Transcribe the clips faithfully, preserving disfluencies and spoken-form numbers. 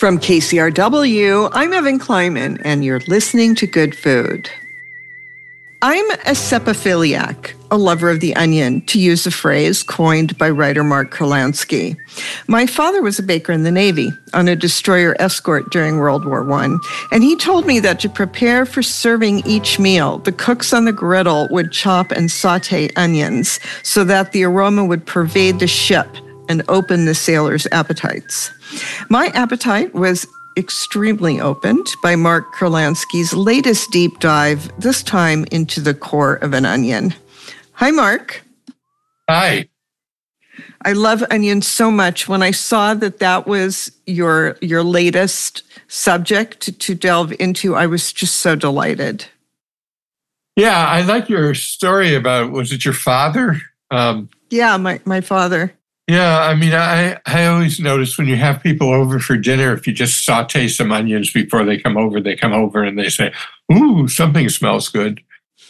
From K C R W, I'm Evan Kleiman, and you're listening to Good Food. I'm a sepophiliac, a lover of the onion, to use a phrase coined by writer Mark Kurlansky. My father was a baker in the Navy on a destroyer escort during World War One, and he told me that to prepare for serving each meal, the cooks on the griddle would chop and saute onions so that the aroma would pervade the ship and open the sailors' appetites. My appetite was extremely opened by Mark Kurlansky's latest deep dive, this time into the core of an onion. Hi, Mark. Hi. I love onions so much. When I saw that that was your your latest subject to, to delve into, I was just so delighted. Yeah, I like your story about, was it your father? Um, yeah, my, my father. Yeah, I mean, I, I always notice when you have people over for dinner, if you just saute some onions before they come over, they come over and they say, ooh, something smells good.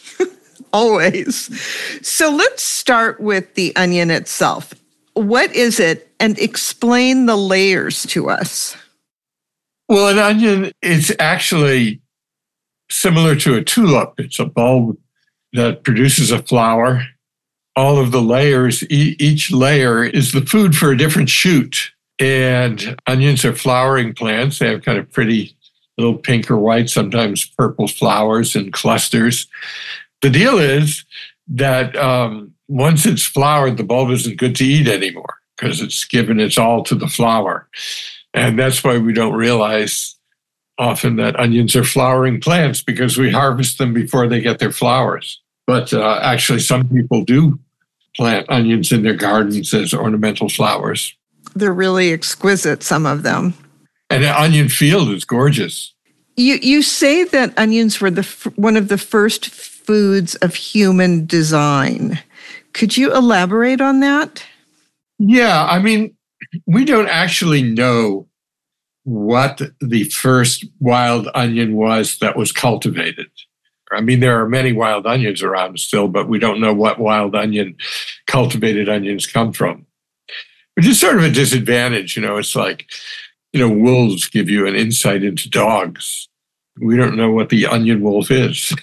Always. So let's start with the onion itself. What is it? And explain the layers to us. Well, an onion is actually similar to a tulip. It's a bulb that produces a flower. All of the layers, e- each layer is the food for a different shoot. And onions are flowering plants. They have kind of pretty little pink or white, sometimes purple flowers in clusters. The deal is that um, once it's flowered, the bulb isn't good to eat anymore because it's given its all to the flower. And that's why we don't realize often that onions are flowering plants, because we harvest them before they get their flowers. But uh, actually, some people do plant onions in their gardens as ornamental flowers. They're really exquisite, some of them. And an onion field is gorgeous. You you say that onions were the one of the first foods of human design. Could you elaborate on that? Yeah, I mean, we don't actually know what the first wild onion was that was cultivated. I mean, there are many wild onions around still, but we don't know what wild onion cultivated onions come from, which is sort of a disadvantage. You know, it's like, you know, wolves give you an insight into dogs. We don't know what the onion wolf is.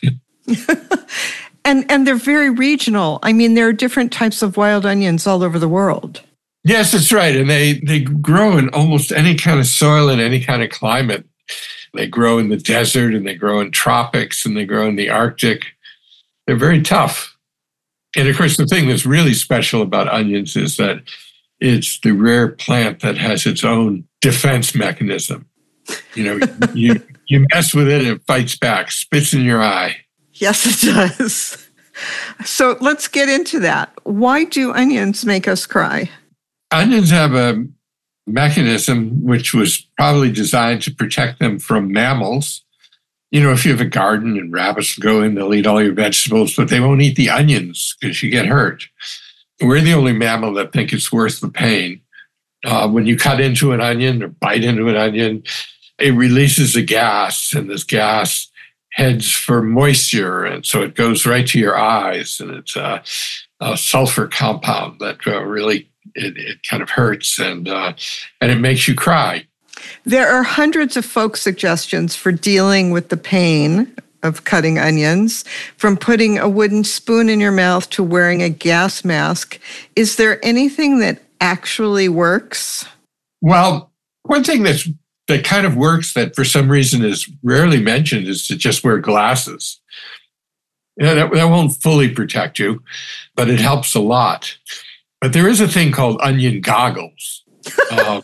and and they're very regional. I mean, there are different types of wild onions all over the world. Yes, that's right. And they, they grow in almost any kind of soil and any kind of climate. They grow in the desert, and they grow in tropics, and they grow in the Arctic. They're very tough. And of course, the thing that's really special about onions is that it's the rare plant that has its own defense mechanism. You know, you you mess with it, it fights back, spits in your eye. Yes, it does. So let's get into that. Why do onions make us cry? Onions have a mechanism which was probably designed to protect them from mammals. You know, if you have a garden and rabbits go in, they'll eat all your vegetables, but they won't eat the onions because you get hurt. We're the only mammal that think it's worth the pain. Uh, when you cut into an onion or bite into an onion, it releases a gas, and this gas heads for moisture, and so it goes right to your eyes, and it's a, a sulfur compound that uh, really It, it kind of hurts, and uh, and it makes you cry. There are hundreds of folk suggestions for dealing with the pain of cutting onions, from putting a wooden spoon in your mouth to wearing a gas mask. Is there anything that actually works? Well, one thing that's that kind of works that for some reason is rarely mentioned is to just wear glasses. You know, that, that won't fully protect you, but it helps a lot. But there is a thing called onion goggles. Uh,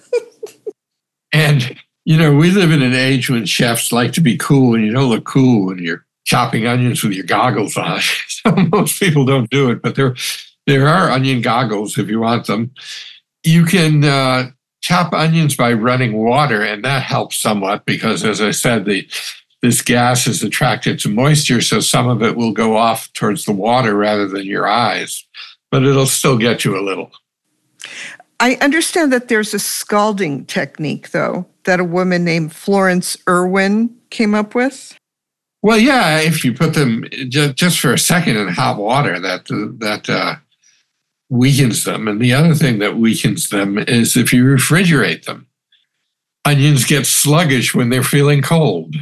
and, you know, we live in an age when chefs like to be cool, and you don't look cool when you're chopping onions with your goggles on. So most people don't do it, but there, there are onion goggles if you want them. You can uh, chop onions by running water, and that helps somewhat because, as I said, the this gas is attracted to moisture, so some of it will go off towards the water rather than your eyes. But it'll still get you a little. I understand that there's a scalding technique, though, that a woman named Florence Irwin came up with. Well, yeah, if you put them just, just for a second in hot water, that that uh, weakens them. And the other thing that weakens them is if you refrigerate them. onions get sluggish when they're feeling cold.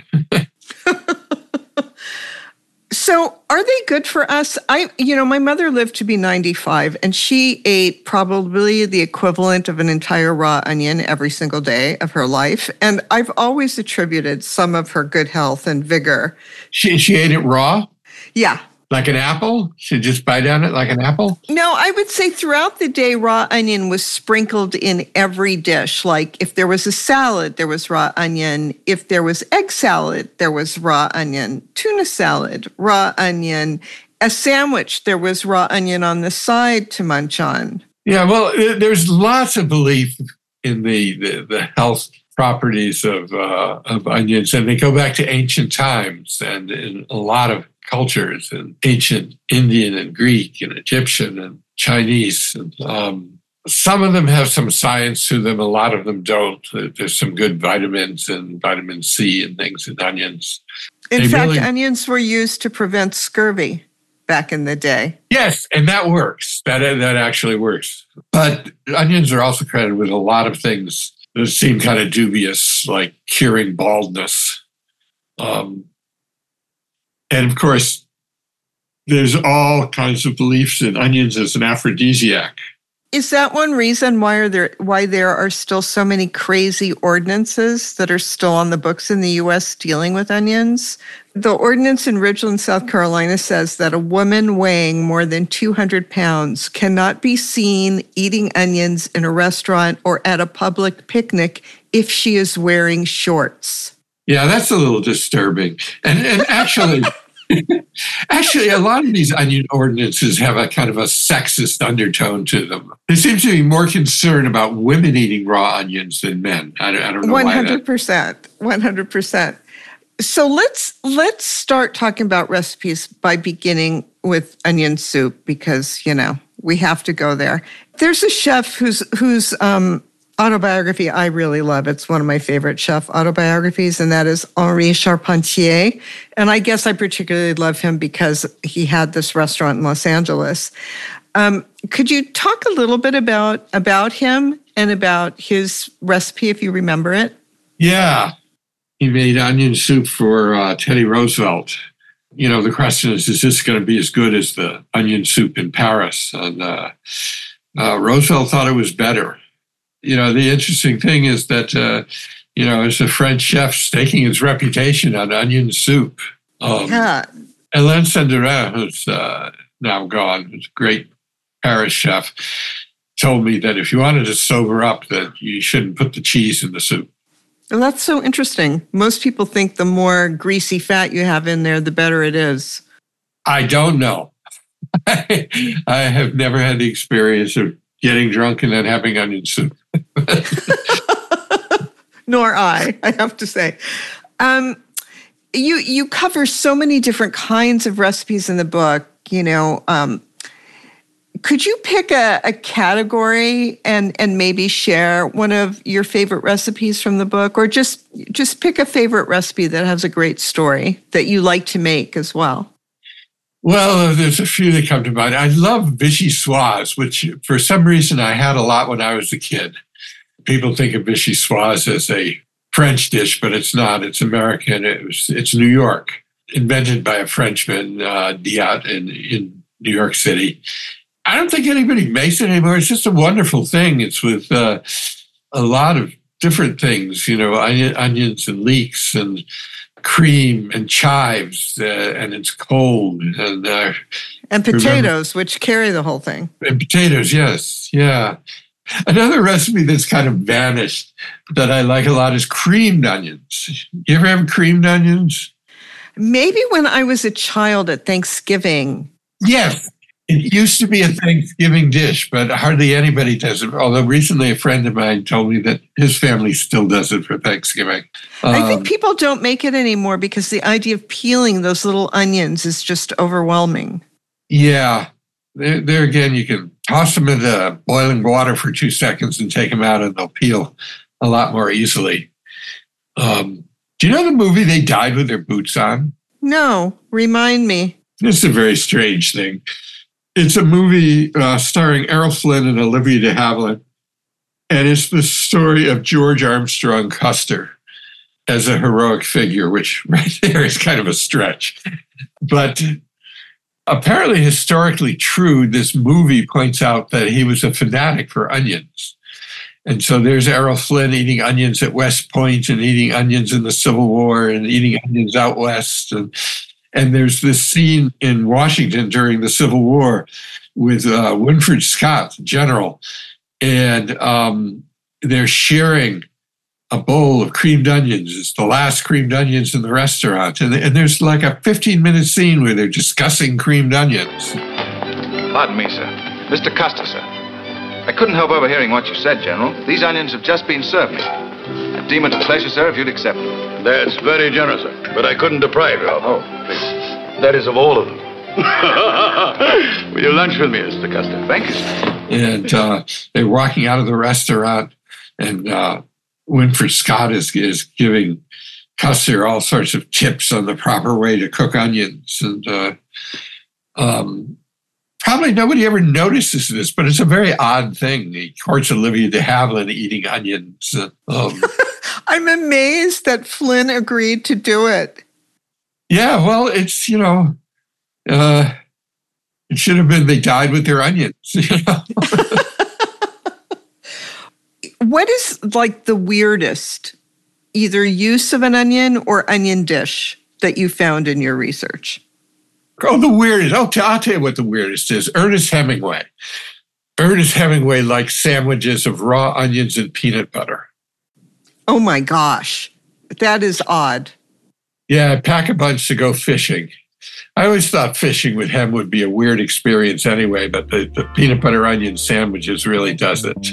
So are they good for us? I, you know, my mother lived to be ninety-five, and she ate probably the equivalent of an entire raw onion every single day of her life. And I've always attributed some of her good health and vigor. She, she ate it raw? Yeah. Like an apple? She just bite on it like an apple? No, I would say throughout the day, raw onion was sprinkled in every dish. Like if there was a salad, there was raw onion. If there was egg salad, there was raw onion. Tuna salad, raw onion. A sandwich, there was raw onion on the side to munch on. Yeah, well, there's lots of belief in the, the, the health properties of, uh, of onions, and they go back to ancient times and in a lot of cultures, and ancient Indian and Greek and Egyptian and Chinese. And, um, some of them have some science to them. A lot of them don't. There's some good vitamins and vitamin C and things in onions. In they fact, really, onions were used to prevent scurvy back in the day. Yes, and that works. That, that actually works. But onions are also credited with a lot of things that seem kind of dubious, like curing baldness. Um, And of course, there's all kinds of beliefs in onions as an aphrodisiac. Is that one reason why are there why there are still so many crazy ordinances that are still on the books in the U S dealing with onions? The ordinance in Ridgeland, South Carolina says that a woman weighing more than two hundred pounds cannot be seen eating onions in a restaurant or at a public picnic if she is wearing shorts. Yeah, that's a little disturbing. And, and actually... Actually, a lot of these onion ordinances have a kind of a sexist undertone to them. There seems to be more concern about women eating raw onions than men. I don't, I don't know one why hundred percent, that. one hundred percent. So let's let's start talking about recipes by beginning with onion soup, because, you know, we have to go there. There's a chef whose whose um, autobiography I really love. It's one of my favorite chef autobiographies, and that is Henri Charpentier. And I guess I particularly love him because he had this restaurant in Los Angeles. Um, could you talk a little bit about, about him and about his recipe, if you remember it? Yeah. He made onion soup for uh, Teddy Roosevelt. You know, the question is, is this going to be as good as the onion soup in Paris? And uh, uh, Roosevelt thought it was better. You know, the interesting thing is that, uh, you know, as a French chef staking his reputation on onion soup. Um, yeah. Hélène Senderin, who's uh, now gone, who's a great Paris chef, told me that if you wanted to sober up, that you shouldn't put the cheese in the soup. Well, that's so interesting. Most people think the more greasy fat you have in there, the better it is. I don't know. I have never had the experience of getting drunk and then having onion soup. Nor I, I have to say. Um, you you cover so many different kinds of recipes in the book. You know, um, could you pick a, a category and and maybe share one of your favorite recipes from the book, or just just pick a favorite recipe that has a great story that you like to make as well? Well, there's a few that come to mind. I love vichyssoise, which for some reason I had a lot when I was a kid. People think of vichyssoise as a French dish, but it's not. It's American. It was, it's New York, invented by a Frenchman, uh, Diat, in, in New York City. I don't think anybody makes it anymore. It's just a wonderful thing. It's with uh, a lot of different things, you know, onion, onions and leeks and cream and chives, uh, and it's cold. And uh, and potatoes, remember, which carry the whole thing. And potatoes, yes, yeah. Another recipe that's kind of vanished that I like a lot is creamed onions. You ever have creamed onions? Maybe when I was a child at Thanksgiving. Yes. It used to be a Thanksgiving dish, but hardly anybody does it. Although recently a friend of mine told me that his family still does it for Thanksgiving. Um, I think people don't make it anymore because the idea of peeling those little onions is just overwhelming. Yeah. There, there again, you can toss them into boiling water for two seconds and take them out and they'll peel a lot more easily. Um, do you know the movie They Died with Their Boots On? No. Remind me. This is a very strange thing. It's a movie uh, starring Errol Flynn and Olivia de Havilland. And it's the story of George Armstrong Custer as a heroic figure, which right there is kind of a stretch. But apparently historically true, this movie points out that he was a fanatic for onions. And so there's Errol Flynn eating onions at West Point and eating onions in the Civil War and eating onions out west. And, and there's this scene in Washington during the Civil War with uh, Winfield Scott, general, and um, they're sharing a bowl of creamed onions. It's the last creamed onions in the restaurant. And, and there's like a fifteen-minute scene where they're discussing creamed onions. Pardon me, sir. Mister Custer, sir. I couldn't help overhearing what you said, General. These onions have just been served me. I'd deem it a pleasure, sir, if you'd accept them. That's very generous, sir. But I couldn't deprive you of them. Oh, please. That is, of all of them. Will you lunch with me, Mister Custer? Thank you, sir. And uh, they're walking out of the restaurant, and uh, Winfield Scott is, is giving Custer all sorts of tips on the proper way to cook onions. And uh, um, probably nobody ever notices this, but it's a very odd thing. He courts Olivia de Havilland eating onions. Um, I'm amazed that Flynn agreed to do it. Yeah, well, it's, you know, uh, it should have been they died with their onions. You know? What is like the weirdest either use of an onion or onion dish that you found in your research? Oh, the weirdest. Oh, I'll tell you what the weirdest is. Ernest Hemingway. Ernest Hemingway likes sandwiches of raw onions and peanut butter. Oh my gosh. That is odd. Yeah, pack a bunch to go fishing. I always thought fishing with Hem would be a weird experience anyway, but the, the peanut butter onion sandwiches really does it.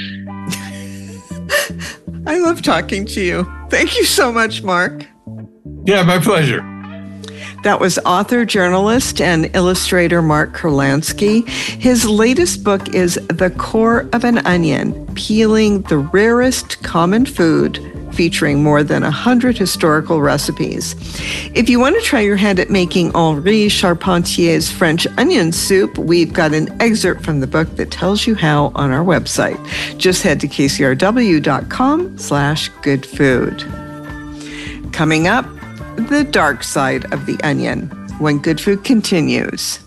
I love talking to you. Thank you so much, Mark. Yeah, my pleasure. That was author, journalist, and illustrator Mark Kurlansky. His latest book is The Core of an Onion, Peeling the Rarest Common Food, featuring more than one hundred historical recipes. If you want to try your hand at making Henri Charpentier's French onion soup, we've got an excerpt from the book that tells you how on our website. Just head to kcrw.com slash good food. Coming up, the dark side of the onion, when Good Food continues.